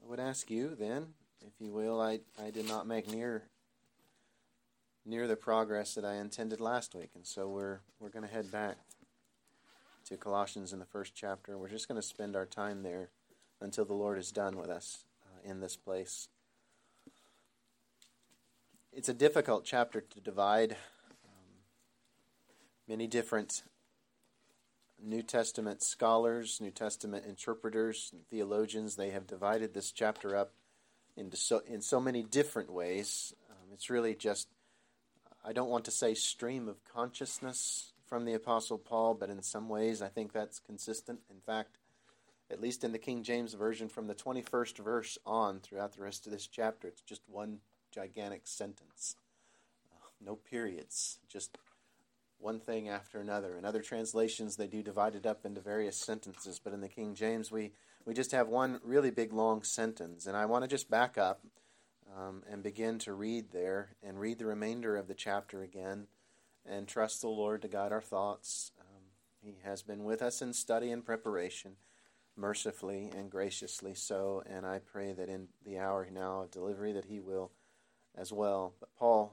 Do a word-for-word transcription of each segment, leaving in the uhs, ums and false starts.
I would ask you then, if you will, I, I did not make near near the progress that I intended last week, and so we're we're going to head back to Colossians in the first chapter. We're just going to spend our time there until the Lord is done with us uh, in this place. It's a difficult chapter to divide. Um, many different New Testament scholars, New Testament interpreters, and theologians, they have divided this chapter up into so, in so many different ways. Um, it's really just, I don't want to say stream of consciousness from the Apostle Paul, but in some ways I think that's consistent. In fact, at least in the King James Version, from the twenty-first verse on throughout the rest of this chapter, it's just one gigantic sentence. Uh, no periods, just one thing after another. In other translations, they do divide it up into various sentences, but in the King James, we, we just have one really big long sentence. And I want to just back up um, and begin to read there and read the remainder of the chapter again and trust the Lord to guide our thoughts. Um, he has been with us in study and preparation, mercifully and graciously so, and I pray that in the hour now of delivery that He will as well. But Paul,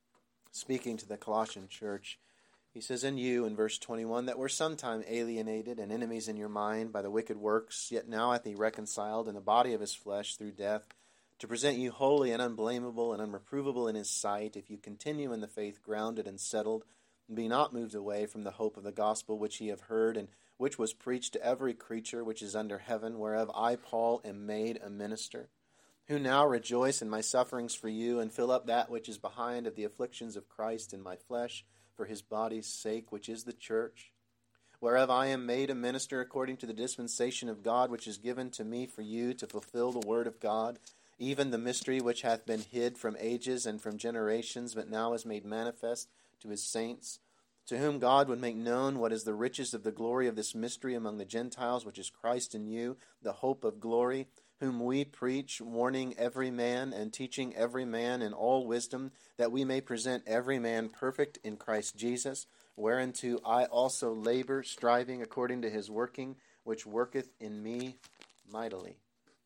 speaking to the Colossian church, he says, "In you," in verse twenty-one, "that were sometime alienated and enemies in your mind by the wicked works, yet now hath He reconciled in the body of His flesh through death, to present you holy and unblameable and unreprovable in His sight, if you continue in the faith, grounded and settled, and be not moved away from the hope of the gospel which ye have heard, and which was preached to every creature which is under heaven, whereof I, Paul, am made a minister, who now rejoice in my sufferings for you, and fill up that which is behind of the afflictions of Christ in my flesh, for His body's sake, which is the church, whereof I am made a minister according to the dispensation of God, which is given to me for you to fulfill the word of God, even the mystery which hath been hid from ages and from generations, but now is made manifest to His saints, to whom God would make known what is the riches of the glory of this mystery among the Gentiles, which is Christ in you, the hope of glory, whom we preach, warning every man and teaching every man in all wisdom, that we may present every man perfect in Christ Jesus, whereunto I also labor, striving according to His working, which worketh in me mightily."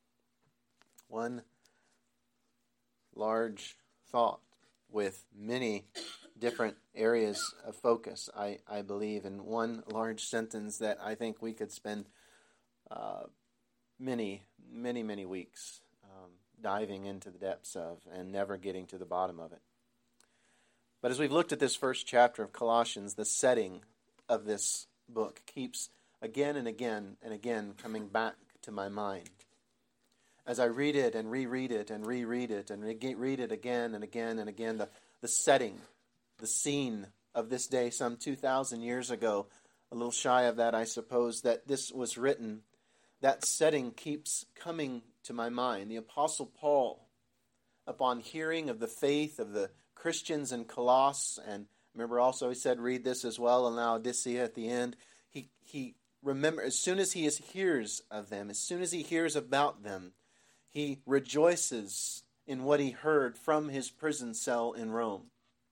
One large thought with many different areas of focus, I, I believe, in one large sentence that I think we could spend uh, many, many, many weeks um, diving into the depths of and never getting to the bottom of it. But as we've looked at this first chapter of Colossians, the setting of this book keeps again and again and again coming back to my mind. As I read it and reread it and reread it and re- read it again and again and again, the, the setting, the scene of this day some two thousand years ago, a little shy of that, I suppose, that this was written, that setting keeps coming to my mind. The Apostle Paul, upon hearing of the faith of the Christians in Colossus, and remember also he said, read this as well, and Laodicea at the end, he, he remember, as soon as he is, hears of them, as soon as he hears about them, he rejoices in what he heard from his prison cell in Rome.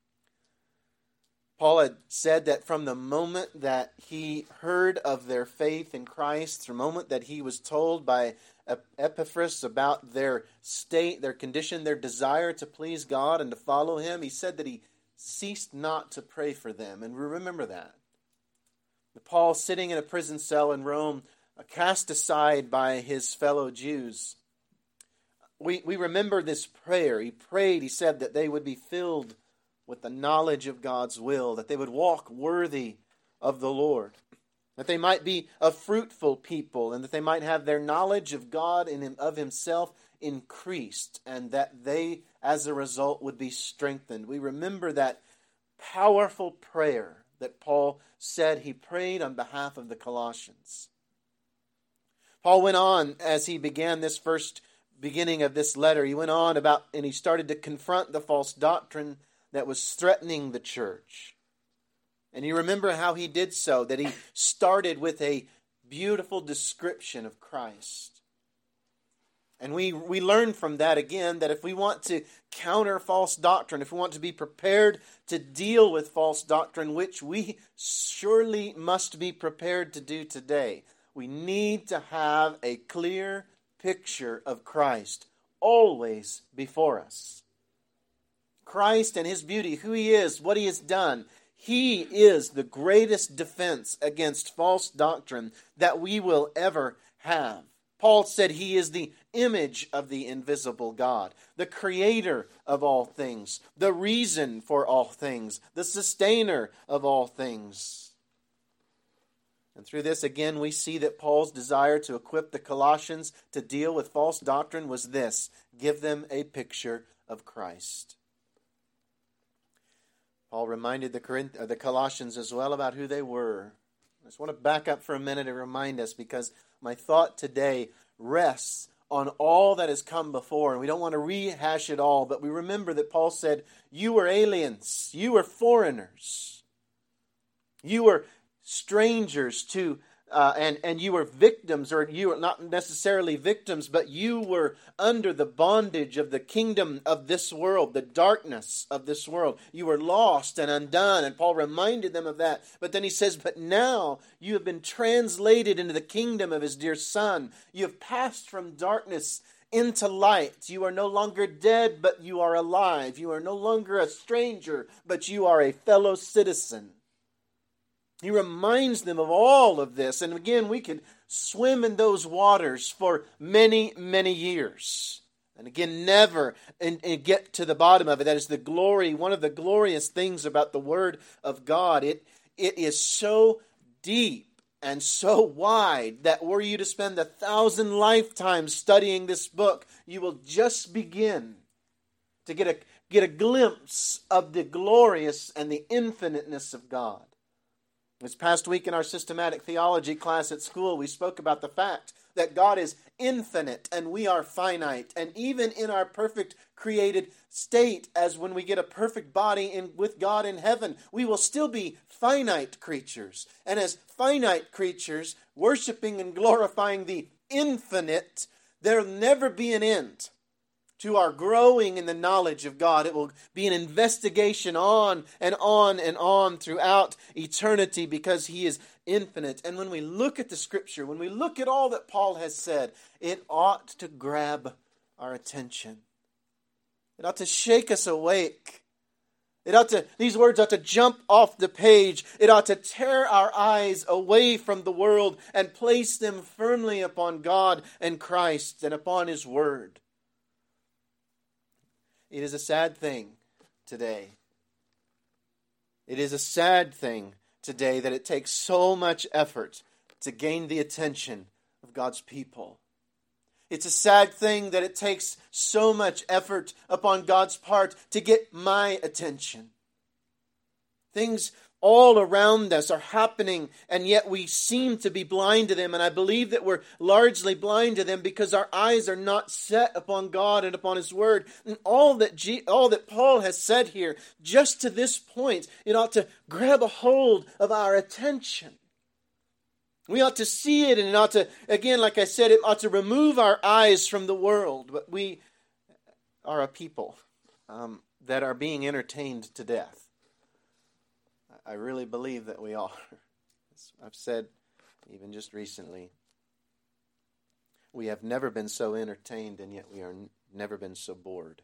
Paul had said that from the moment that he heard of their faith in Christ, the moment that he was told by Epaphras about their state, their condition, their desire to please God and to follow Him, he said that he ceased not to pray for them. And we remember that. Paul, sitting in a prison cell in Rome, cast aside by his fellow Jews, we, we remember this prayer. He prayed, he said, that they would be filled with the knowledge of God's will, that they would walk worthy of the Lord, that they might be a fruitful people, and that they might have their knowledge of God and of Himself increased, and that they, as a result, would be strengthened. We remember that powerful prayer that Paul said he prayed on behalf of the Colossians. Paul went on, as he began this first beginning of this letter, he went on about, and he started to confront the false doctrine that was threatening the church. And you remember how he did so, that he started with a beautiful description of Christ. And we, we learn from that again that if we want to counter false doctrine, if we want to be prepared to deal with false doctrine, which we surely must be prepared to do today, we need to have a clear picture of Christ always before us. Christ and His beauty, who He is, what He has done. He is the greatest defense against false doctrine that we will ever have. Paul said He is the image of the invisible God, the creator of all things, the reason for all things, the sustainer of all things. And through this, again, we see that Paul's desire to equip the Colossians to deal with false doctrine was this: give them a picture of Christ. Paul reminded the, Corinth- uh, the Colossians as well about who they were. I just want to back up for a minute and remind us, because my thought today rests on all that has come before, and we don't want to rehash it all, but we remember that Paul said, you were aliens, you were foreigners, you were strangers to, uh, and, and you were victims, or you were not necessarily victims, but you were under the bondage of the kingdom of this world, the darkness of this world. You were lost and undone, and Paul reminded them of that. But then he says, but now you have been translated into the kingdom of His dear Son. You have passed from darkness into light. You are no longer dead, but you are alive. You are no longer a stranger, but you are a fellow citizen. He reminds them of all of this. And again, we could swim in those waters for many, many years. And again, never and, and get to the bottom of it. That is the glory, one of the glorious things about the Word of God. It, it is so deep and so wide that were you to spend a thousand lifetimes studying this book, you will just begin to get a, get a glimpse of the glorious and the infiniteness of God. This past week in our systematic theology class at school, we spoke about the fact that God is infinite and we are finite. And even in our perfect created state, as when we get a perfect body in, with God in heaven, we will still be finite creatures. And as finite creatures, worshiping and glorifying the infinite, there will never be an end to our growing in the knowledge of God. It will be an investigation on and on and on throughout eternity, because He is infinite. And when we look at the Scripture, when we look at all that Paul has said, it ought to grab our attention. It ought to shake us awake. It ought to, these words ought to jump off the page. It ought to tear our eyes away from the world and place them firmly upon God and Christ and upon His Word. It is a sad thing today. It is a sad thing today that it takes so much effort to gain the attention of God's people. It's a sad thing that it takes so much effort upon God's part to get my attention. Things all around us are happening, and yet we seem to be blind to them. And I believe that we're largely blind to them because our eyes are not set upon God and upon His Word. And all that G- all that Paul has said here, just to this point, it ought to grab a hold of our attention. We ought to see it, and it ought to, again, like I said, it ought to remove our eyes from the world. But we are a people um, that are being entertained to death. I really believe that we are. I've said, even just recently, we have never been so entertained, and yet we are n- never been so bored.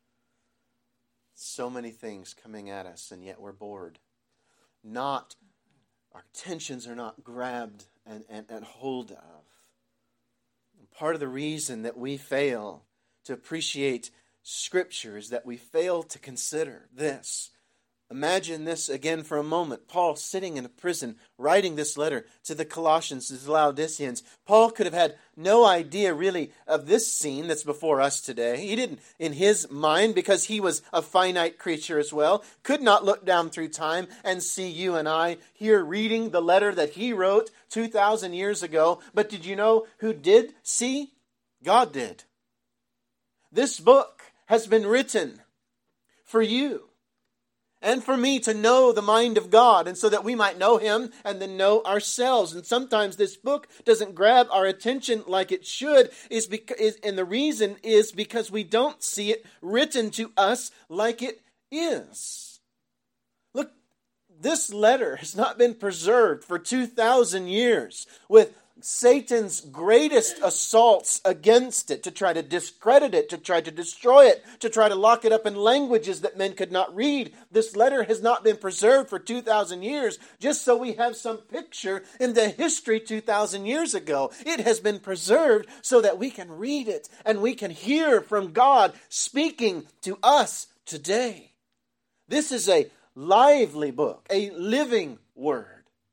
So many things coming at us, and yet we're bored. Not, our attentions are not grabbed and, and, and hold of. And part of the reason that we fail to appreciate Scripture is that we fail to consider this. Imagine this again for a moment. Paul sitting in a prison writing this letter to the Colossians, to the Laodiceans. Paul could have had no idea really of this scene that's before us today. He didn't, in his mind, because he was a finite creature as well, could not look down through time and see you and I here reading the letter that he wrote two thousand years ago. But did you know who did see? God did. This book has been written for you and for me to know the mind of God, and so that we might know Him and then know ourselves. And sometimes this book doesn't grab our attention like it should, is because, is, and the reason is because we don't see it written to us like it is. Look, this letter has not been preserved for two thousand years with Satan's greatest assaults against it, to try to discredit it, to try to destroy it, to try to lock it up in languages that men could not read. This letter has not been preserved for two thousand years just so we have some picture in the history two thousand years ago. It has been preserved so that we can read it and we can hear from God speaking to us today. This is a lively book, a living word.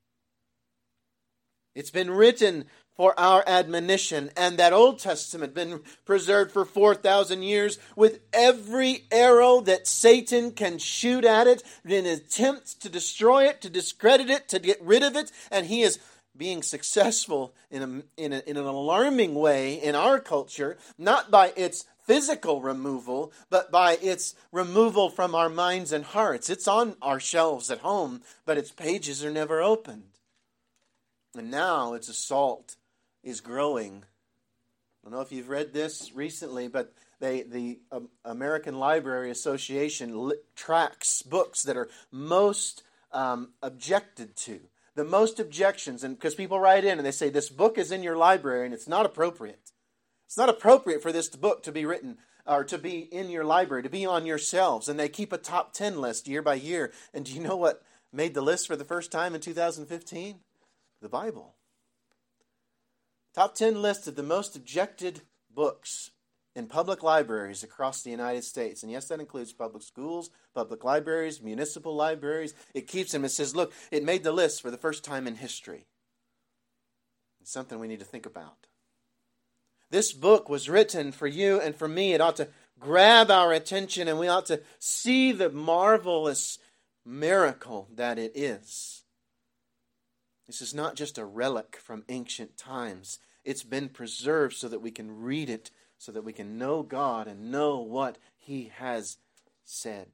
It's been written for our admonition, and that Old Testament been preserved for four thousand years with every arrow that Satan can shoot at it in attempts to destroy it, to discredit it, to get rid of it, and he is being successful in, a, in, a, in an alarming way in our culture, not by its physical removal, but by its removal from our minds and hearts. It's on our shelves at home, but its pages are never opened. And now its assault is growing. I don't know if you've read this recently, but they, the um, American Library Association li- tracks books that are most um, objected to. The most objections, and because people write in and they say, this book is in your library and it's not appropriate. It's not appropriate for this book to be written or to be in your library, to be on your shelves. And they keep a top ten list year by year. And do you know what made the list for the first time in two thousand fifteen? The Bible. Top ten list of the most objected books in public libraries across the United States. And yes, that includes public schools, public libraries, municipal libraries. It keeps them. It says, look, it made the list for the first time in history. It's something we need to think about. This book was written for you and for me. It ought to grab our attention, and we ought to see the marvelous miracle that it is. This is not just a relic from ancient times. It's been preserved so that we can read it, so that we can know God and know what He has said.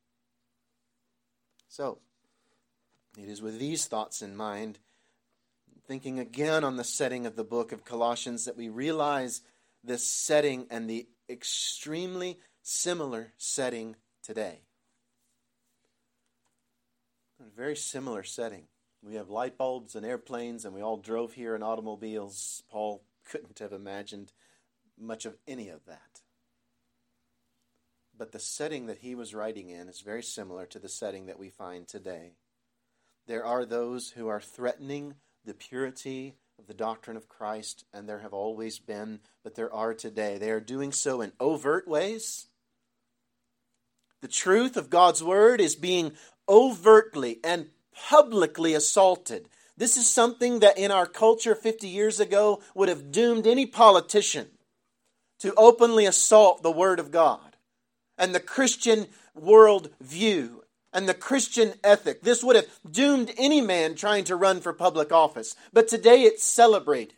So, it is with these thoughts in mind, thinking again on the setting of the book of Colossians, that we realize this setting and the extremely similar setting today. A very similar setting. We have light bulbs and airplanes, and we all drove here in automobiles. Paul couldn't have imagined much of any of that. But the setting that he was writing in is very similar to the setting that we find today. There are those who are threatening the purity of the doctrine of Christ, and there have always been, but there are today. They are doing so in overt ways. The truth of God's word is being overtly and publicly assaulted. This is something that in our culture fifty years ago would have doomed any politician to openly assault the Word of God and the Christian world view and the Christian ethic. This would have doomed any man trying to run for public office. But today it's celebrated.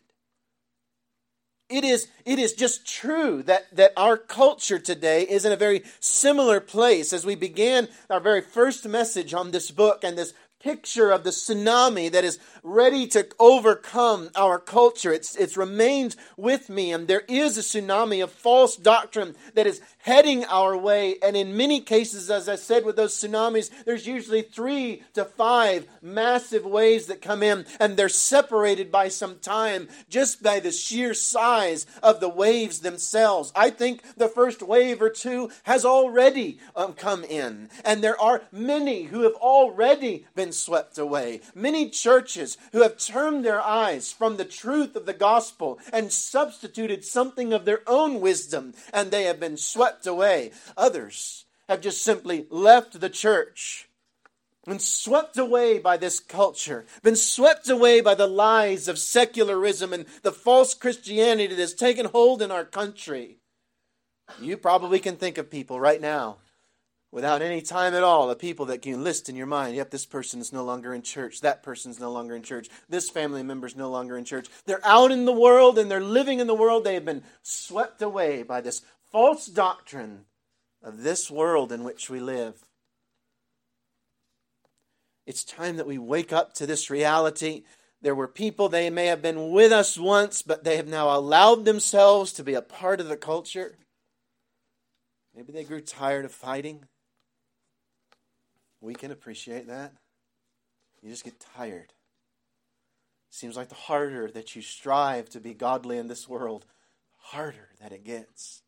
It is, it is just true that, that our culture today is in a very similar place. As we began our very first message on this book and this picture of the tsunami that is ready to overcome our culture. It's, it's remained with me, and there is a tsunami of false doctrine that is heading our way. And in many cases, as I said, with those tsunamis, there's usually three to five massive waves that come in, and they're separated by some time just by the sheer size of the waves themselves. I think the first wave or two has already um, come in, and there are many who have already been swept away. Many churches who have turned their eyes from the truth of the gospel and substituted something of their own wisdom, and they have been swept away. Others have just simply left the church and swept away by this culture, been swept away by the lies of secularism and the false Christianity that has taken hold in our country. You probably can think of people right now, without any time at all, the people that can list in your mind, yep, this person is no longer in church, that person's no longer in church, this family member's no longer in church. They're out in the world and they're living in the world. They have been swept away by this false doctrine of this world in which we live. It's time that we wake up to this reality. There were people, they may have been with us once, but they have now allowed themselves to be a part of the culture. Maybe they grew tired of fighting. We can appreciate that. You just get tired. Seems like the harder that you strive to be godly in this world, the harder that it gets.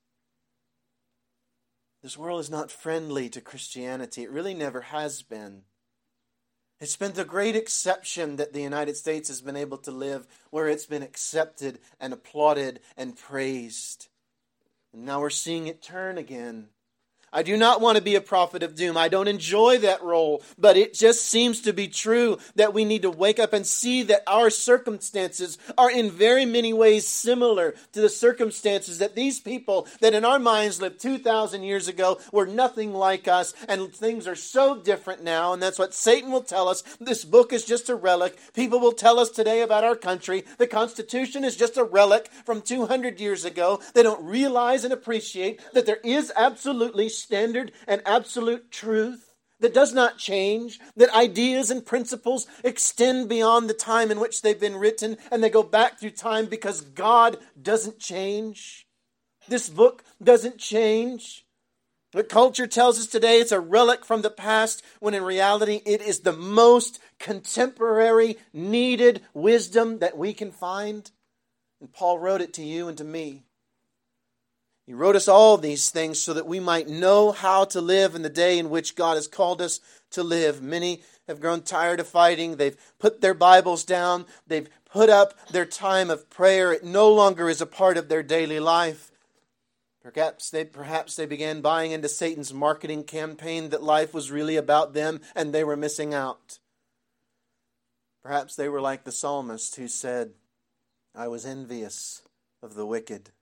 This world is not friendly to Christianity. It really never has been. It's been the great exception that the United States has been able to live, where it's been accepted and applauded and praised. And now we're seeing it turn again. I do not want to be a prophet of doom. I don't enjoy that role, but it just seems to be true that we need to wake up and see that our circumstances are in very many ways similar to the circumstances that these people that in our minds lived two thousand years ago were nothing like us, and things are so different now, and that's what Satan will tell us. This book is just a relic. People will tell us today about our country. The Constitution is just a relic from two hundred years ago. They don't realize and appreciate that there is absolutely standard and absolute truth that does not change, that ideas and principles extend beyond the time in which they've been written, and they go back through time because God doesn't change. This book doesn't change. But culture tells us today it's a relic from the past, when in reality it is the most contemporary, needed wisdom that we can find. And Paul wrote it to you and to me. He wrote us all these things so that we might know how to live in the day in which God has called us to live. Many have grown tired of fighting. They've put their Bibles down. They've put up their time of prayer. It no longer is a part of their daily life. Perhaps they, perhaps they began buying into Satan's marketing campaign that life was really about them and they were missing out. Perhaps they were like the psalmist who said, I was envious of the wicked.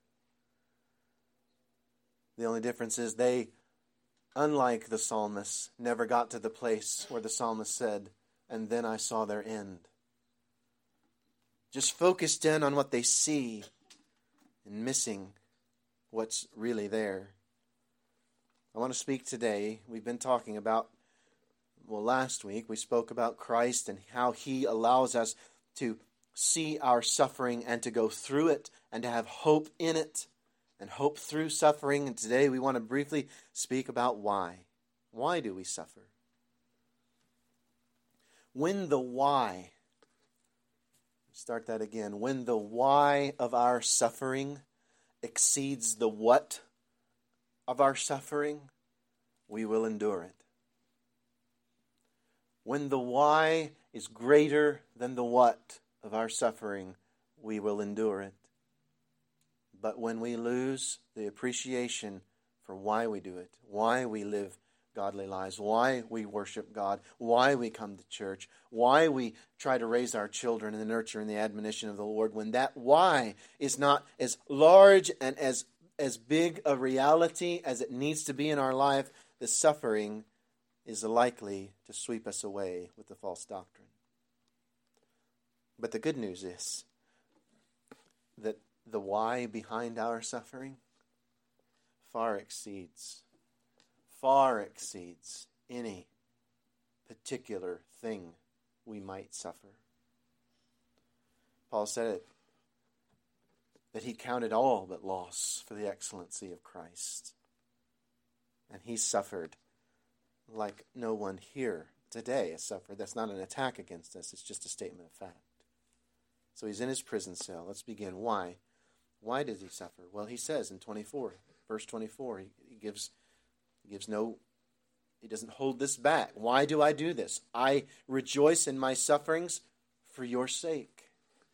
The only difference is they, unlike the psalmist, never got to the place where the psalmist said, and then I saw their end. Just focused in on what they see and missing what's really there. I want to speak today. We've been talking about, well, last week we spoke about Christ and how He allows us to see our suffering and to go through it and to have hope in it. And hope through suffering. And today we want to briefly speak about why. Why do we suffer? When the why, start that again, when the why of our suffering exceeds the what of our suffering, we will endure it. When the why is greater than the what of our suffering, we will endure it. But when we lose the appreciation for why we do it, why we live godly lives, why we worship God, why we come to church, why we try to raise our children in the nurture and the admonition of the Lord, when that why is not as large and as, as big a reality as it needs to be in our life, the suffering is likely to sweep us away with the false doctrine. But the good news is that the why behind our suffering far exceeds, far exceeds any particular thing we might suffer. Paul said it, that he counted all but loss for the excellency of Christ. And he suffered like no one here today has suffered. That's not an attack against us, it's just a statement of fact. So he's in his prison cell. Let's begin. Why? Why did he suffer? Well, he says in twenty-four, verse twenty-four, he, he gives he gives no, he doesn't hold this back. Why do I do this? I rejoice in my sufferings for your sake.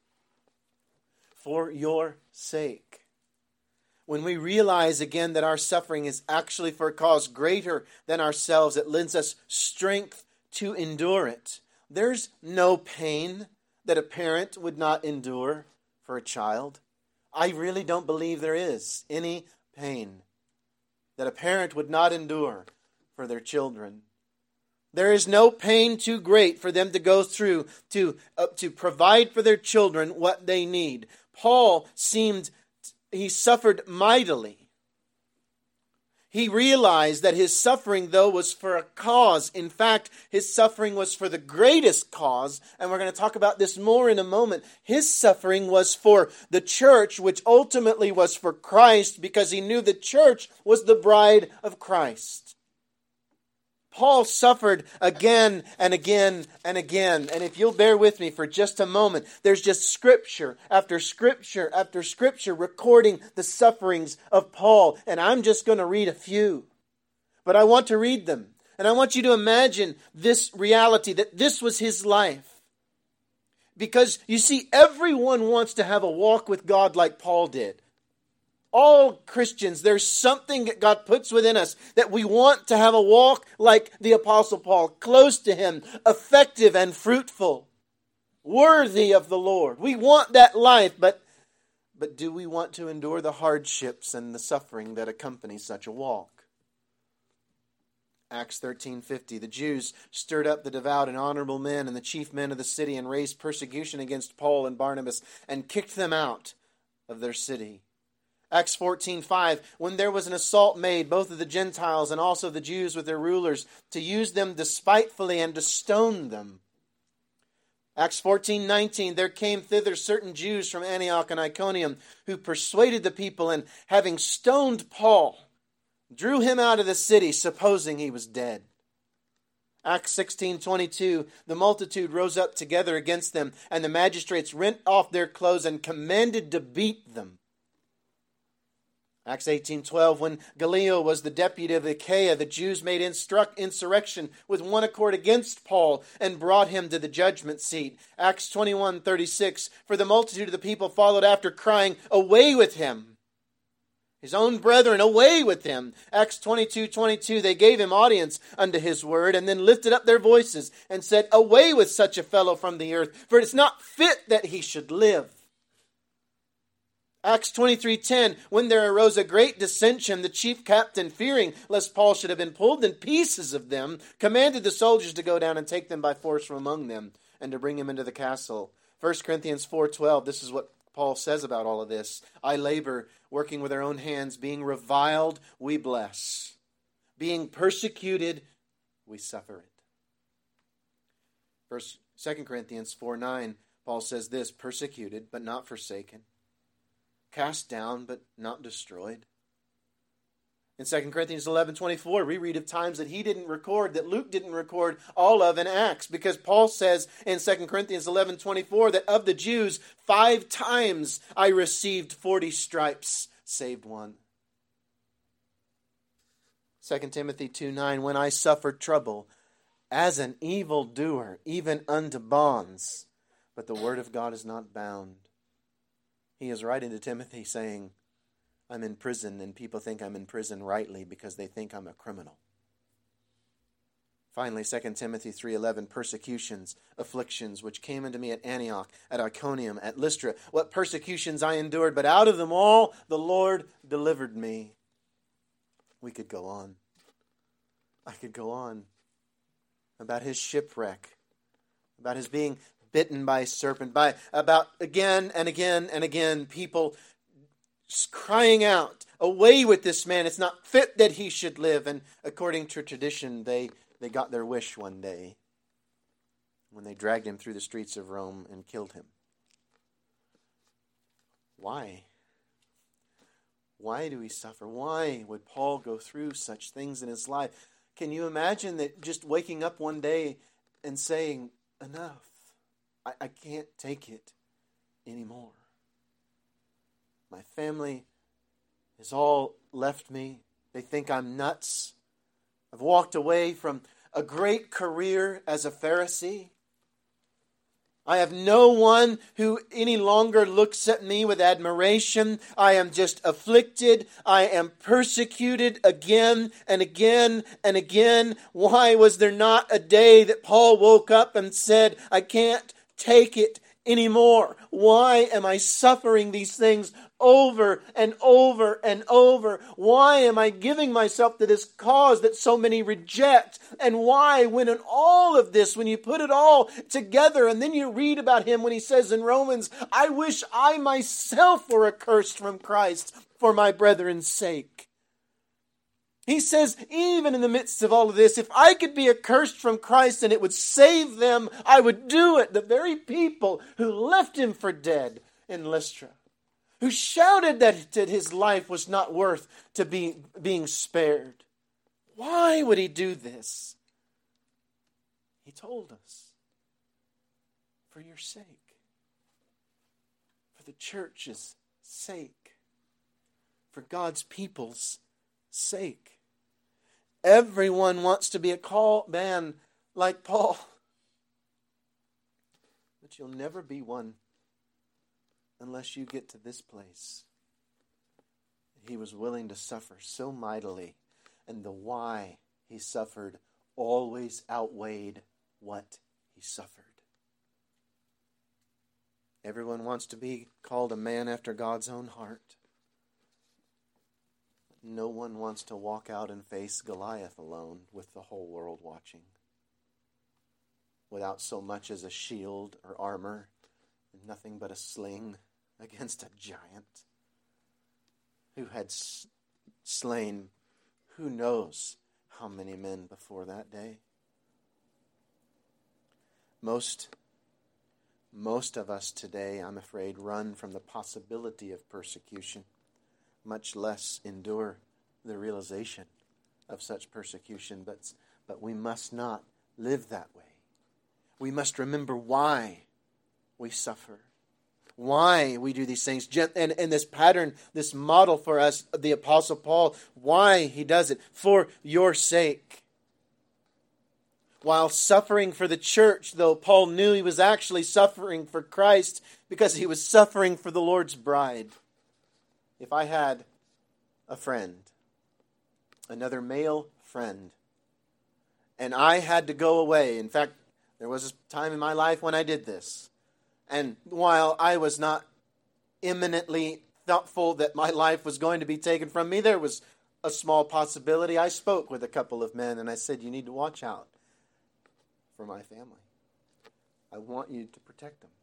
For your sake. When we realize again that our suffering is actually for a cause greater than ourselves, it lends us strength to endure it. There's no pain that a parent would not endure for a child. I really don't believe there is any pain that a parent would not endure for their children. There is no pain too great for them to go through to, uh, to provide for their children what they need. Paul seemed, he suffered mightily. He realized that his suffering, though, was for a cause. In fact, his suffering was for the greatest cause, and we're going to talk about this more in a moment. His suffering was for the church, which ultimately was for Christ, because he knew the church was the bride of Christ. Paul suffered again and again and again. And if you'll bear with me for just a moment, there's just scripture after scripture after scripture recording the sufferings of Paul. And I'm just going to read a few. But I want to read them. And I want you to imagine this reality, that this was his life. Because, you see, everyone wants to have a walk with God like Paul did. All Christians, there's something that God puts within us that we want to have a walk like the Apostle Paul, close to Him, effective and fruitful, worthy of the Lord. We want that life, but, but do we want to endure the hardships and the suffering that accompany such a walk? Acts thirteen fifty, the Jews stirred up the devout and honorable men and the chief men of the city and raised persecution against Paul and Barnabas and kicked them out of their city. Acts fourteen five, when there was an assault made, both of the Gentiles and also the Jews with their rulers, to use them despitefully and to stone them. Acts fourteen nineteen, there came thither certain Jews from Antioch and Iconium, who persuaded the people, and having stoned Paul, drew him out of the city, supposing he was dead. Acts sixteen twenty-two, the multitude rose up together against them, and the magistrates rent off their clothes and commanded to beat them. Acts eighteen twelve, when Gallio was the deputy of Achaia, the Jews made instruct insurrection with one accord against Paul and brought him to the judgment seat. Acts twenty-one thirty-six, for the multitude of the people followed after, crying, away with him. His own brethren, away with him. Acts twenty-two twenty-two, they gave him audience unto his word, and then lifted up their voices and said, away with such a fellow from the earth, for it is not fit that he should live. Acts twenty-three ten, when there arose a great dissension, the chief captain, fearing lest Paul should have been pulled in pieces of them, commanded the soldiers to go down and take them by force from among them, and to bring him into the castle. First Corinthians four twelve, this is what Paul says about all of this. I labor, working with our own hands, being reviled, we bless. Being persecuted, we suffer it. First, Second Corinthians four nine, Paul says this, persecuted, but not forsaken. Cast down, but not destroyed. In Second Corinthians eleven twenty-four, we read of times that he didn't record, that Luke didn't record all of in Acts, because Paul says in Second Corinthians eleven twenty-four that of the Jews, five times I received forty stripes, saved one. Second Timothy two nine, when I suffered trouble as an evildoer, even unto bonds, but the word of God is not bound. He is writing to Timothy saying, I'm in prison, and people think I'm in prison rightly because they think I'm a criminal. Finally, Second Timothy three eleven, persecutions, afflictions, which came unto me at Antioch, at Iconium, at Lystra. What persecutions I endured, but out of them all the Lord delivered me. We could go on. I could go on about his shipwreck, about his being bitten by a serpent, by about again and again and again people crying out, away with this man, it's not fit that he should live. And according to tradition, they, they got their wish one day when they dragged him through the streets of Rome and killed him. Why? Why do we suffer? Why would Paul go through such things in his life? Can you imagine that just waking up one day and saying, enough? I, I can't take it anymore. My family has all left me. They think I'm nuts. I've walked away from a great career as a Pharisee. I have no one who any longer looks at me with admiration. I am just afflicted. I am persecuted again and again and again. Why was there not a day that Paul woke up and said, I can't take it anymore? Why am I suffering these things over and over and over? Why am I giving myself to this cause that so many reject? And why, when in all of this, when you put it all together, and then you read about him when he says in Romans, I wish I myself were accursed from Christ for my brethren's sake. He says, even in the midst of all of this, if I could be accursed from Christ and it would save them, I would do it. The very people who left him for dead in Lystra, who shouted that, that his life was not worth to be being spared. Why would he do this? He told us, for your sake, for the church's sake, for God's people's sake. Everyone wants to be a call man like Paul. But you'll never be one unless you get to this place. He was willing to suffer so mightily, and the why he suffered always outweighed what he suffered. Everyone wants to be called a man after God's own heart. No one wants to walk out and face Goliath alone with the whole world watching, without so much as a shield or armor, and nothing but a sling against a giant who had s- slain who knows how many men before that day. Most, most of us today, I'm afraid, run from the possibility of persecution, much less endure the realization of such persecution. But, but we must not live that way. We must remember why we suffer, why we do these things. And, and this pattern, this model for us, the Apostle Paul, why he does it, for your sake. While suffering for the church, though, Paul knew he was actually suffering for Christ because he was suffering for the Lord's bride. If I had a friend, another male friend, and I had to go away, in fact, there was a time in my life when I did this, and while I was not imminently thoughtful that my life was going to be taken from me, there was a small possibility. I spoke with a couple of men, and I said, you need to watch out for my family. I want you to protect them.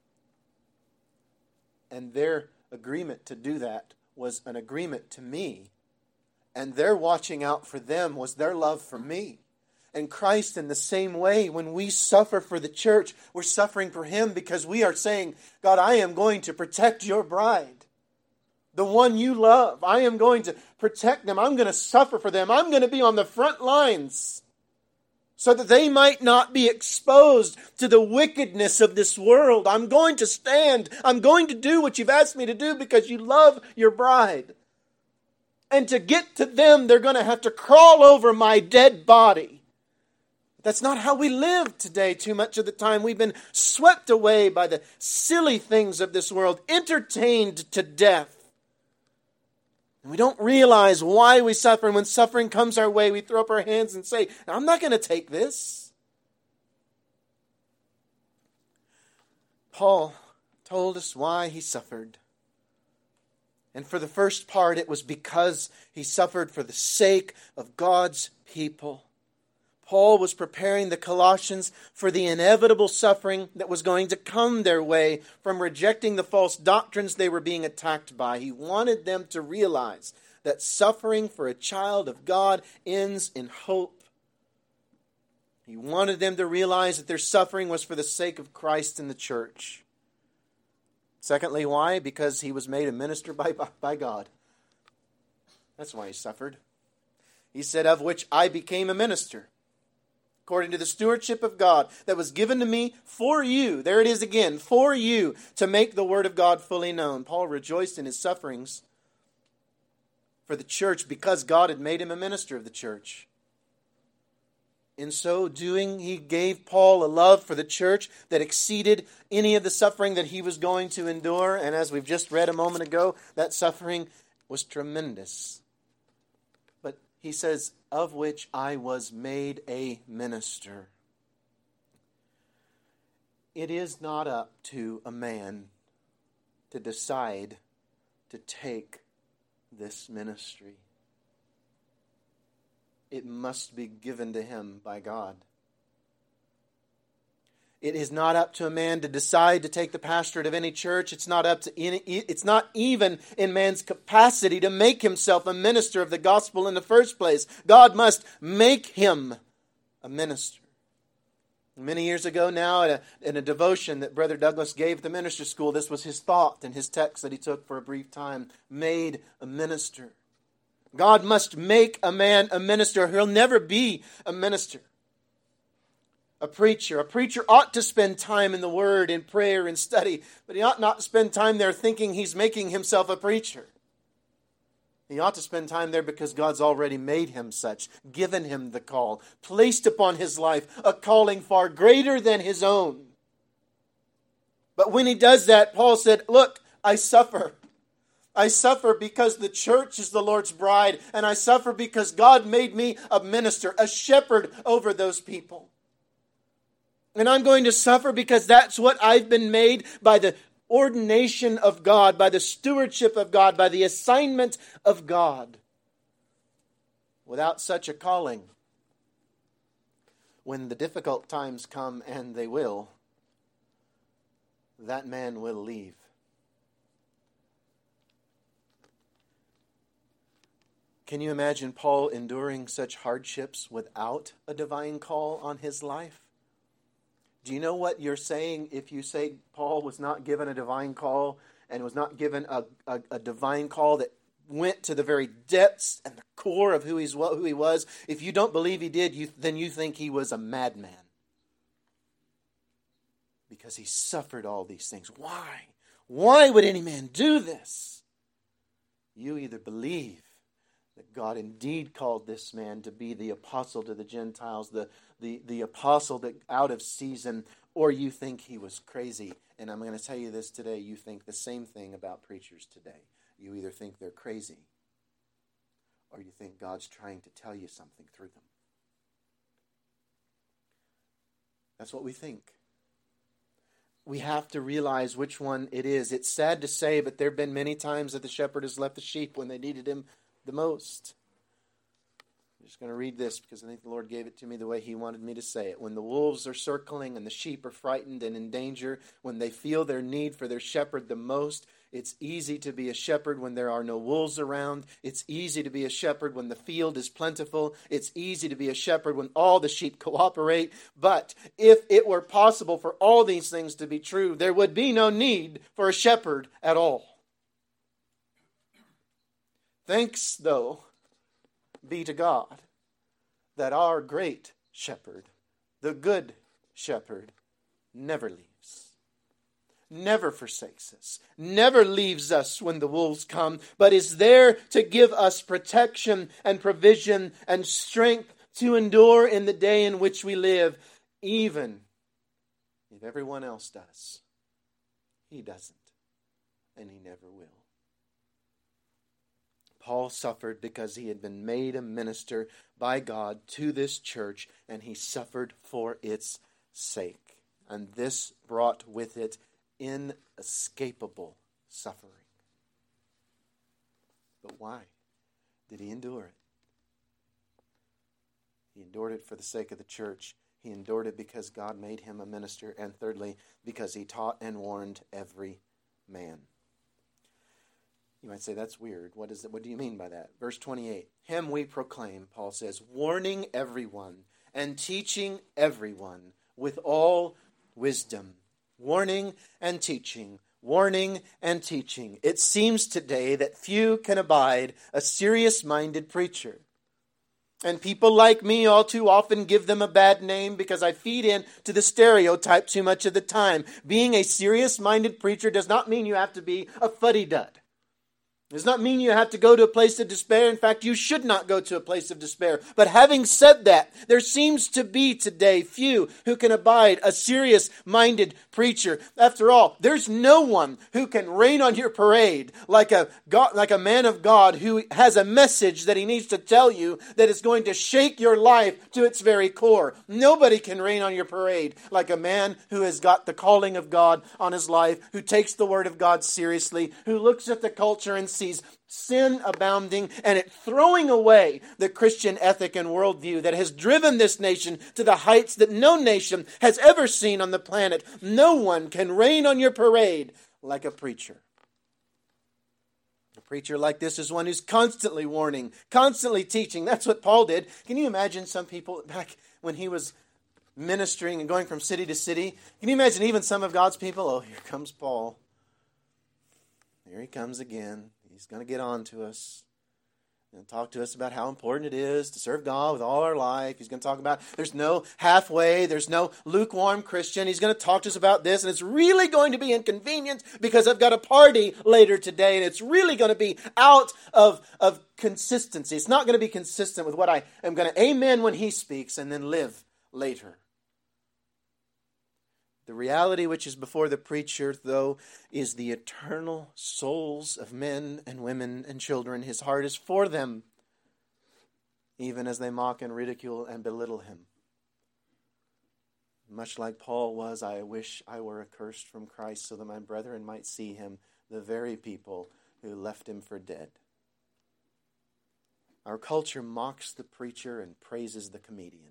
And their agreement to do that was an agreement to me. And their watching out for them was their love for me. And Christ, in the same way, when we suffer for the church, we're suffering for Him because we are saying, God, I am going to protect your bride, the one you love. I am going to protect them. I'm going to suffer for them. I'm going to be on the front lines so that they might not be exposed to the wickedness of this world. I'm going to stand. I'm going to do what you've asked me to do because you love your bride. And to get to them, they're going to have to crawl over my dead body. That's not how we live today too much of the time. We've been swept away by the silly things of this world, entertained to death. And we don't realize why we suffer. And when suffering comes our way, we throw up our hands and say, I'm not going to take this. Paul told us why he suffered. And for the first part, it was because he suffered for the sake of God's people. Paul was preparing the Colossians for the inevitable suffering that was going to come their way from rejecting the false doctrines they were being attacked by. He wanted them to realize that suffering for a child of God ends in hope. He wanted them to realize that their suffering was for the sake of Christ and the church. Secondly, why? Because he was made a minister by, by God. That's why he suffered. He said, of which I became a minister, according to the stewardship of God that was given to me for you. There it is again, for you, to make the word of God fully known. Paul rejoiced in his sufferings for the church because God had made him a minister of the church. In so doing, he gave Paul a love for the church that exceeded any of the suffering that he was going to endure. And as we've just read a moment ago, that suffering was tremendous. But he says, of which I was made a minister. It is not up to a man to decide to take this ministry. It must be given to him by God. It is not up to a man to decide to take the pastorate of any church. It's not up to any, it's not even in man's capacity to make himself a minister of the gospel in the first place. God must make him a minister. Many years ago now, in a, in a devotion that Brother Douglas gave at the minister school, this was his thought and his text that he took for a brief time. Made a minister. God must make a man a minister. He'll never be a minister A preacher. A preacher ought to spend time in the Word, in prayer, and study, but he ought not to spend time there thinking he's making himself a preacher. He ought to spend time there because God's already made him such, given him the call, placed upon his life a calling far greater than his own. But when he does that, Paul said, look, I suffer. I suffer because the church is the Lord's bride, and I suffer because God made me a minister, a shepherd over those people. And I'm going to suffer because that's what I've been made by the ordination of God, by the stewardship of God, by the assignment of God. Without such a calling, when the difficult times come, and they will, that man will leave. Can you imagine Paul enduring such hardships without a divine call on his life? Do you know what you're saying if you say Paul was not given a divine call and was not given a, a, a divine call that went to the very depths and the core of who, he's, who he was? If you don't believe he did, you, then you think he was a madman. Because he suffered all these things. Why? Why would any man do this? You either believe that God indeed called this man to be the apostle to the Gentiles, the, the, the apostle that out of season, or you think he was crazy. And I'm going to tell you this today, you think the same thing about preachers today. You either think they're crazy, or you think God's trying to tell you something through them. That's what we think. We have to realize which one it is. It's sad to say, but there have been many times that the shepherd has left the sheep when they needed him the most. I'm just going to read this because I think the Lord gave it to me the way he wanted me to say it. When the wolves are circling and the sheep are frightened and in danger, when they feel their need for their shepherd the most, it's easy to be a shepherd when there are no wolves around. It's easy to be a shepherd when the field is plentiful. It's easy to be a shepherd when all the sheep cooperate. But if it were possible for all these things to be true, there would be no need for a shepherd at all. Thanks, though, be to God that our great shepherd, the good shepherd, never leaves, never forsakes us, never leaves us when the wolves come, but is there to give us protection and provision and strength to endure in the day in which we live, even if everyone else does. He doesn't, and he never will. Paul suffered because he had been made a minister by God to this church, and he suffered for its sake. And this brought with it inescapable suffering. But why did he endure it? He endured it for the sake of the church. He endured it because God made him a minister. And thirdly, because he taught and warned every man. You might say, that's weird. What is it? What do you mean by that? Verse twenty-eight. Him we proclaim, Paul says, warning everyone and teaching everyone with all wisdom. Warning and teaching. Warning and teaching. It seems today that few can abide a serious-minded preacher. And people like me all too often give them a bad name because I feed in to the stereotype too much of the time. Being a serious-minded preacher does not mean you have to be a fuddy-dud. It does not mean you have to go to a place of despair. In fact, you should not go to a place of despair. But having said that, there seems to be today few who can abide a serious-minded preacher. After all, there's no one who can rain on your parade like a God, like a man of God who has a message that he needs to tell you that is going to shake your life to its very core. Nobody can rain on your parade like a man who has got the calling of God on his life, who takes the word of God seriously, who looks at the culture and sees sin abounding and it throwing away the Christian ethic and worldview that has driven this nation to the heights that no nation has ever seen on the planet. No one can rain on your parade like a preacher. A preacher like this is one who's constantly warning, constantly teaching. That's what Paul did. Can you imagine some people back when he was ministering and going from city to city? Can you imagine even some of God's people? Oh, here comes Paul. Here he comes again. He's going to get on to us. He's going to talk to us about how important it is to serve God with all our life. He's going to talk about there's no halfway, there's no lukewarm Christian. He's going to talk to us about this, and it's really going to be inconvenient because I've got a party later today, and it's really going to be out of, of consistency. It's not going to be consistent with what I am going to amen when he speaks and then live later. The reality which is before the preacher, though, is the eternal souls of men and women and children. His heart is for them, even as they mock and ridicule and belittle him. Much like Paul was, I wish I were accursed from Christ so that my brethren might see him, the very people who left him for dead. Our culture mocks the preacher and praises the comedian.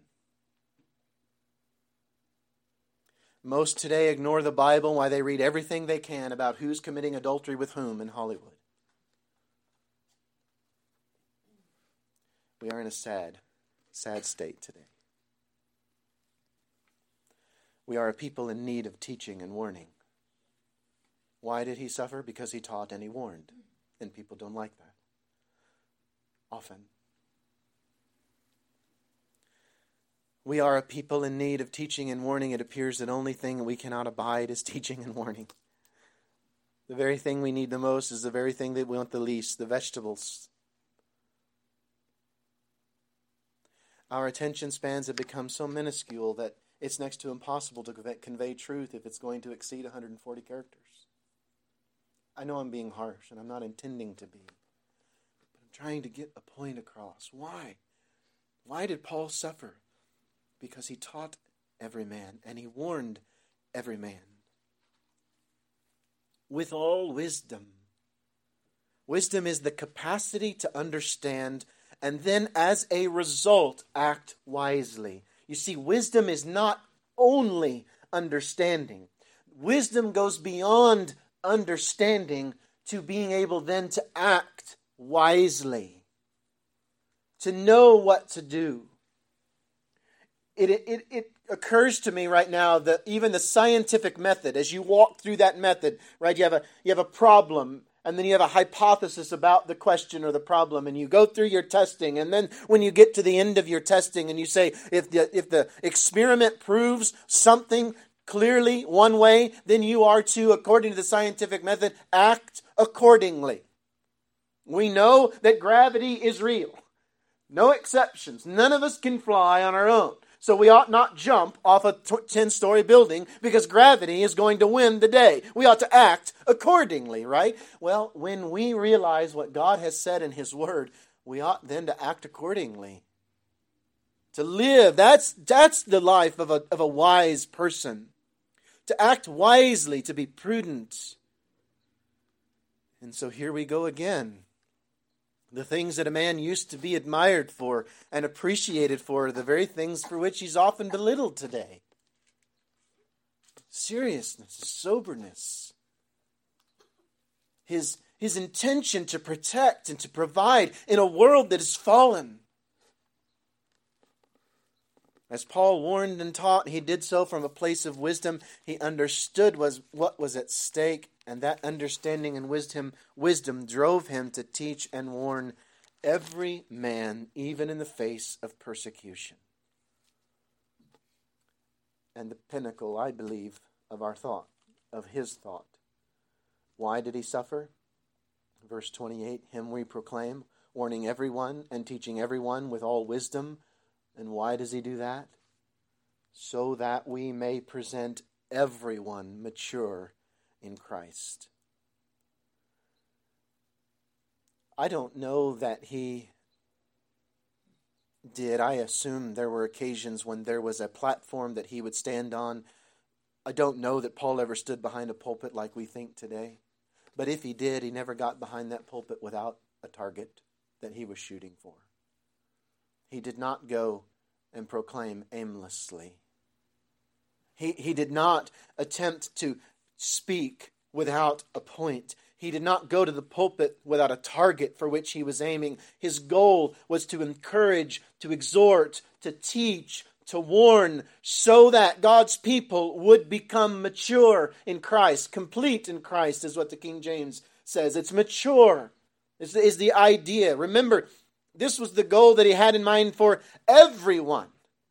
Most today ignore the Bible while they read everything they can about who's committing adultery with whom in Hollywood. We are in a sad, sad state today. We are a people in need of teaching and warning. Why did he suffer? Because he taught and he warned. And people don't like that. Often. We are a people in need of teaching and warning. It appears that the only thing we cannot abide is teaching and warning. The very thing we need the most is the very thing that we want the least, the vegetables. Our attention spans have become so minuscule that it's next to impossible to convey truth if it's going to exceed one hundred forty characters. I know I'm being harsh, and I'm not intending to be. But I'm trying to get a point across. Why? Why did Paul suffer? Because he taught every man, and he warned every man. With all wisdom. Wisdom is the capacity to understand, and then as a result, act wisely. You see, wisdom is not only understanding. Wisdom goes beyond understanding to being able then to act wisely. To know what to do. It, it, it occurs to me right now that even the scientific method, as you walk through that method, right, you have a you have a problem, and then you have a hypothesis about the question or the problem, and you go through your testing, and then when you get to the end of your testing and you say, if the if the experiment proves something clearly one way, then you are to, according to the scientific method, act accordingly. We know that gravity is real. No exceptions. None of us can fly on our own. So we ought not jump off a ten-story building because gravity is going to win the day. We ought to act accordingly, right? Well, when we realize what God has said in His Word, we ought then to act accordingly. To live, that's that's the life of a, of a wise person. To act wisely, to be prudent. And so here we go again. The things that a man used to be admired for and appreciated for are the very things for which he's often belittled today. Seriousness, soberness. His, his intention to protect and to provide in a world that is fallen. As Paul warned and taught, he did so from a place of wisdom. He understood was what was at stake, and that understanding and wisdom, wisdom drove him to teach and warn every man, even in the face of persecution. And the pinnacle, I believe, of our thought, of his thought. Why did he suffer? Verse twenty-eight, him we proclaim, warning everyone and teaching everyone with all wisdom. And why does he do that? So that we may present everyone mature in Christ. I don't know that he did. I assume there were occasions when there was a platform that he would stand on. I don't know that Paul ever stood behind a pulpit like we think today. But if he did, he never got behind that pulpit without a target that he was shooting for. He did not go and proclaim aimlessly. He, he did not attempt to speak without a point. He did not go to the pulpit without a target for which he was aiming. His goal was to encourage, to exhort, to teach, to warn, so that God's people would become mature in Christ. Complete in Christ is what the King James says. It's mature is, is the idea. Remember, This was the goal that he had in mind for everyone.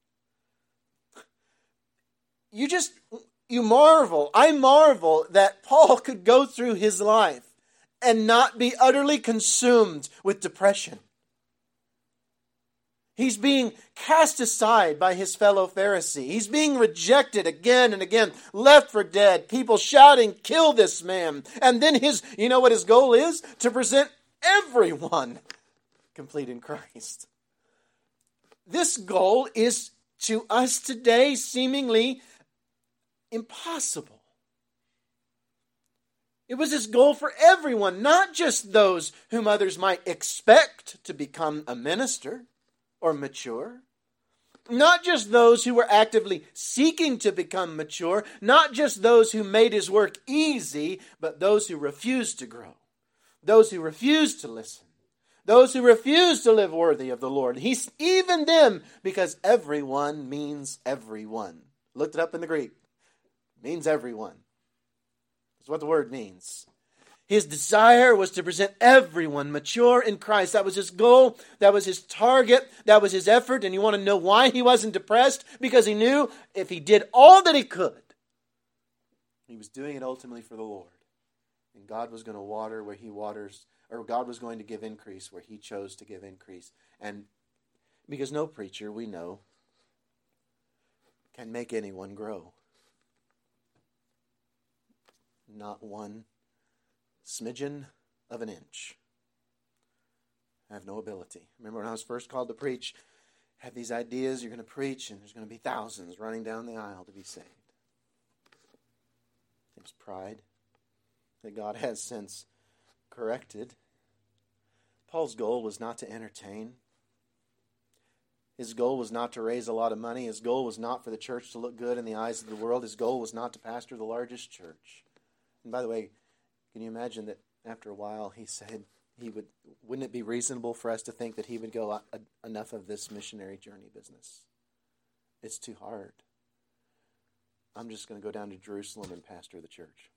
You just, you marvel, I marvel that Paul could go through his life and not be utterly consumed with depression. He's being cast aside by his fellow Pharisee. He's being rejected again and again, left for dead. People shouting, kill this man. And then his, you know what his goal is? To present everyone complete in Christ. This goal is to us today seemingly impossible. It was his goal for everyone, not just those whom others might expect to become a minister or mature. Not just those who were actively seeking to become mature, not just those who made his work easy, but those who refused to grow, those who refused to listen, those who refused to live worthy of the Lord. He's even them, because everyone means everyone. Looked it up in the Greek. It means everyone. That's what the word means. His desire was to present everyone mature in Christ. That was his goal. That was his target. That was his effort. And you want to know why he wasn't depressed? Because he knew if he did all that he could, he was doing it ultimately for the Lord. And God was going to water where he waters, or God was going to give increase where he chose to give increase. And because no preacher, we know, can make anyone grow. Not one smidgen of an inch. I have no ability. Remember when I was first called to preach, I had these ideas, you're going to preach, and there's going to be thousands running down the aisle to be saved. It was pride that God has since corrected. Paul's goal was not to entertain. His goal was not to raise a lot of money. His goal was not for the church to look good in the eyes of the world. His goal was not to pastor the largest church. And by the way, can you imagine that after a while he said he would, wouldn't it be reasonable for us to think that he would go, enough of this missionary journey business? It's too hard. I'm just going to go down to Jerusalem and pastor the church.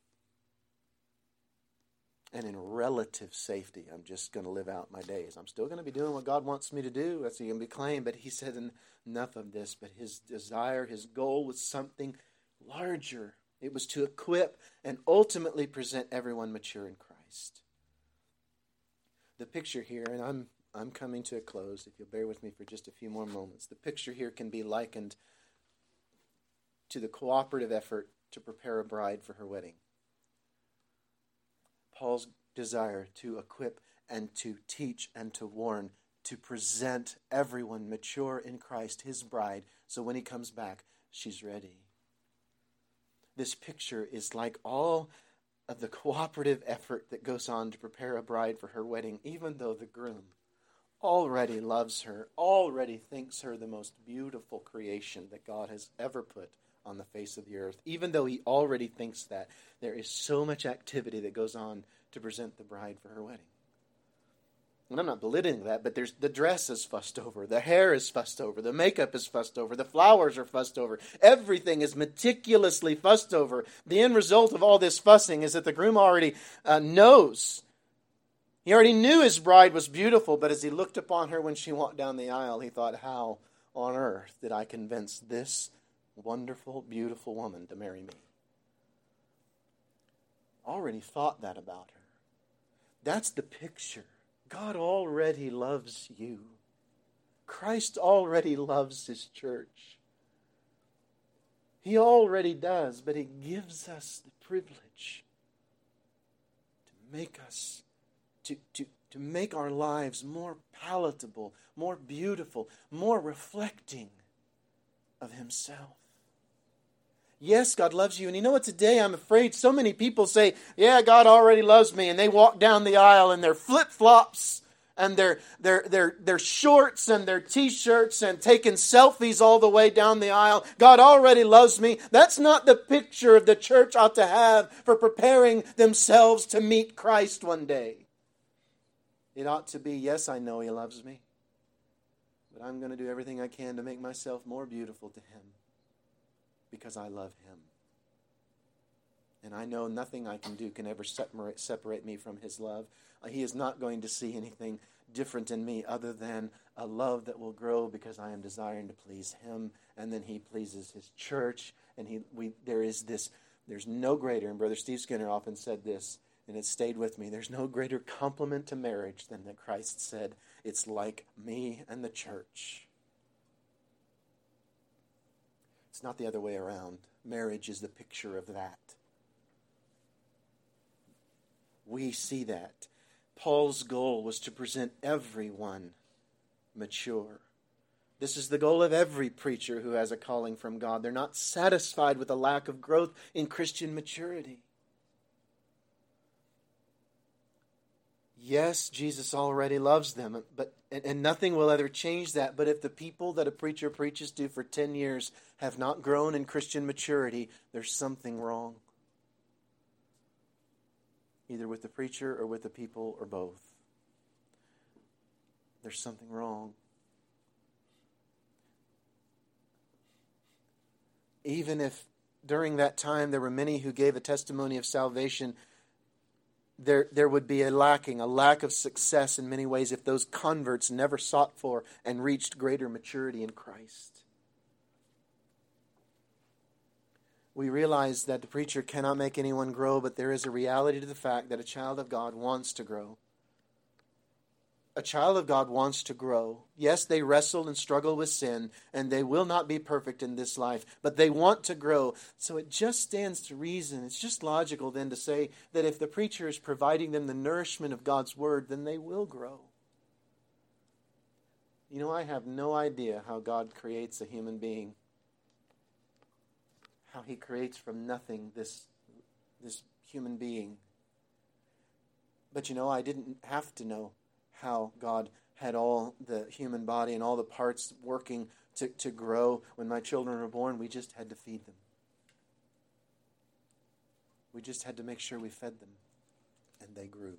And in relative safety, I'm just going to live out my days. I'm still going to be doing what God wants me to do. That's going to be claimed. But he said enough of this. But his desire, his goal was something larger. It was to equip and ultimately present everyone mature in Christ. The picture here, and I'm I'm coming to a close, if you'll bear with me for just a few more moments. The picture here can be likened to the cooperative effort to prepare a bride for her wedding. Paul's desire to equip and to teach and to warn, to present everyone mature in Christ, his bride, so when he comes back, she's ready. This picture is like all of the cooperative effort that goes on to prepare a bride for her wedding, even though the groom already loves her, already thinks her the most beautiful creation that God has ever put on the face of the earth. Even though he already thinks that, there is so much activity that goes on to present the bride for her wedding. And I'm not belittling that, but there's the dress is fussed over, the hair is fussed over, the makeup is fussed over, the flowers are fussed over. Everything is meticulously fussed over. The end result of all this fussing is that the groom already uh, knows. He already knew his bride was beautiful, but as he looked upon her when she walked down the aisle, he thought, how on earth did I convince this wonderful, beautiful woman to marry me? Already thought that about her. That's the picture. God already loves you. Christ already loves his church. He already does, but he gives us the privilege to make us, to, to, to make our lives more palatable, more beautiful, more reflecting of himself. Yes, God loves you. And you know what? Today I'm afraid so many people say, yeah, God already loves me. And they walk down the aisle in their flip-flops and their, their, their, their shorts and their t-shirts and taking selfies all the way down the aisle. God already loves me. That's not the picture of the church ought to have for preparing themselves to meet Christ one day. It ought to be, yes, I know he loves me, but I'm going to do everything I can to make myself more beautiful to him. Because I love him. And I know nothing I can do can ever separate, separate me from his love. He is not going to see anything different in me other than a love that will grow because I am desiring to please Him, and then He pleases His church, and He we there is this, there's no greater, and Brother Steve Skinner often said this, and it stayed with me, there's no greater compliment to marriage than that Christ said, it's like me and the church. It's not the other way around. Marriage is the picture of that. We see that. Paul's goal was to present everyone mature. This is the goal of every preacher who has a calling from God. They're not satisfied with a lack of growth in Christian maturity. Yes, Jesus already loves them, but and, and nothing will ever change that. But if the people that a preacher preaches to for ten years have not grown in Christian maturity, there's something wrong. Either with the preacher or with the people or both. There's something wrong. Even if during that time there were many who gave a testimony of salvation, there there would be a lacking, a lack of success in many ways if those converts never sought for and reached greater maturity in Christ. We realize that the preacher cannot make anyone grow, but there is a reality to the fact that a child of God wants to grow. A child of God wants to grow. Yes, they wrestle and struggle with sin, and they will not be perfect in this life, but they want to grow. So it just stands to reason. It's just logical then to say that if the preacher is providing them the nourishment of God's Word, then they will grow. You know, I have no idea how God creates a human being. How He creates from nothing this, this human being. But you know, I didn't have to know how God had all the human body and all the parts working to, to grow. When my children were born, we just had to feed them. We just had to make sure we fed them, and they grew.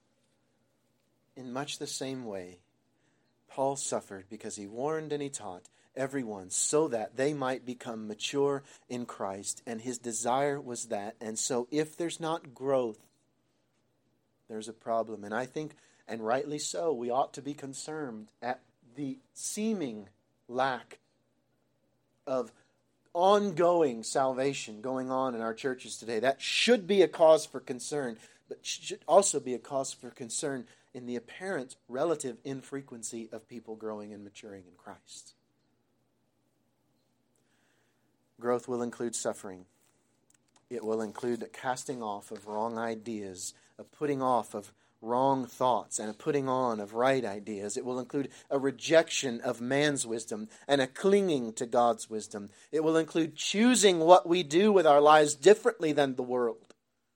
In much the same way, Paul suffered because he warned and he taught everyone so that they might become mature in Christ, and his desire was that. And so if there's not growth, there's a problem. And I think, and rightly so, we ought to be concerned at the seeming lack of ongoing salvation going on in our churches today. That should be a cause for concern, but should also be a cause for concern in the apparent relative infrequency of people growing and maturing in Christ. Growth will include suffering. It will include a casting off of wrong ideas, a putting off of wrong thoughts, and a putting on of right ideas. It will include a rejection of man's wisdom and a clinging to God's wisdom. It will include choosing what we do with our lives differently than the world.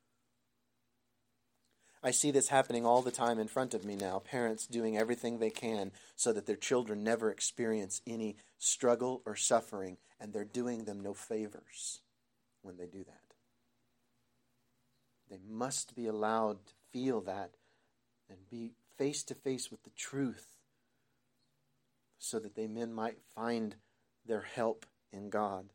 I see this happening all the time in front of me now. Parents doing everything they can so that their children never experience any struggle or suffering, and they're doing them no favors when they do that. They must be allowed to feel that and be face to face with the truth so that they men might find their help in God.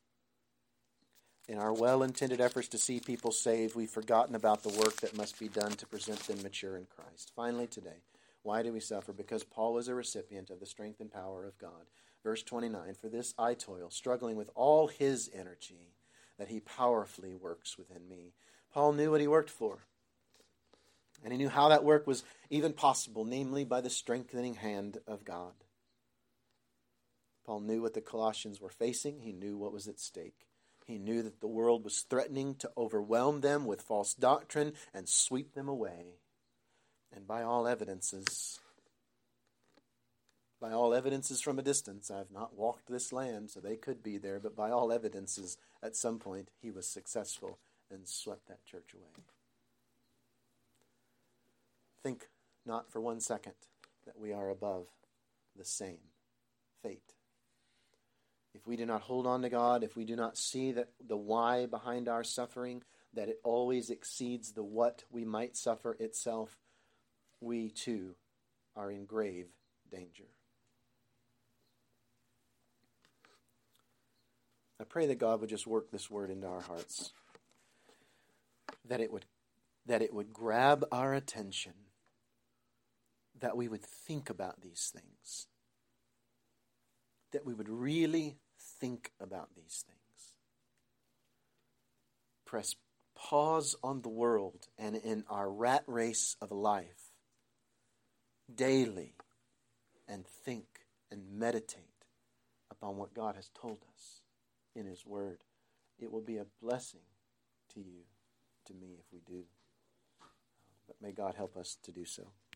In our well-intended efforts to see people saved, we've forgotten about the work that must be done to present them mature in Christ. Finally today, why do we suffer? Because Paul was a recipient of the strength and power of God. Verse twenty-nine, for this I toil, struggling with all his energy, that he powerfully works within me. Paul knew what he worked for. And he knew how that work was even possible, namely by the strengthening hand of God. Paul knew what the Colossians were facing. He knew what was at stake. He knew that the world was threatening to overwhelm them with false doctrine and sweep them away. And by all evidences, by all evidences from a distance, I've not walked this land, so they could be there, but by all evidences, at some point, he was successful and swept that church away. Think not for one second that we are above the same fate. If we do not hold on to God, if we do not see that the why behind our suffering, that it always exceeds the what we might suffer itself, we too are in grave danger. I pray that God would just work this word into our hearts, that it would, that it would grab our attention, that we would think about these things. That we would really think about these things. Press pause on the world and in our rat race of life daily and think and meditate upon what God has told us in His Word. It will be a blessing to you, to me, if we do. But may God help us to do so.